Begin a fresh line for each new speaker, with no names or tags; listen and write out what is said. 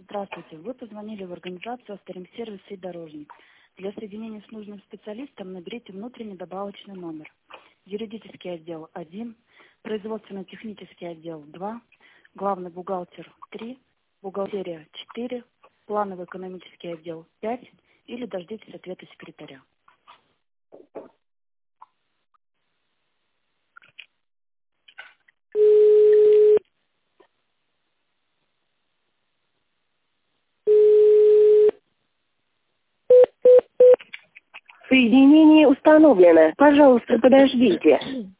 Здравствуйте. Вы позвонили в организацию «Авторемсервис и дорожник». Для соединения с нужным специалистом наберите внутренний добавочный номер. Юридический отдел 1, производственно-технический отдел 2, главный бухгалтер 3, бухгалтерия 4, планово-экономический отдел 5 или дождитесь ответа секретаря.
Соединение установлено. Пожалуйста, подождите.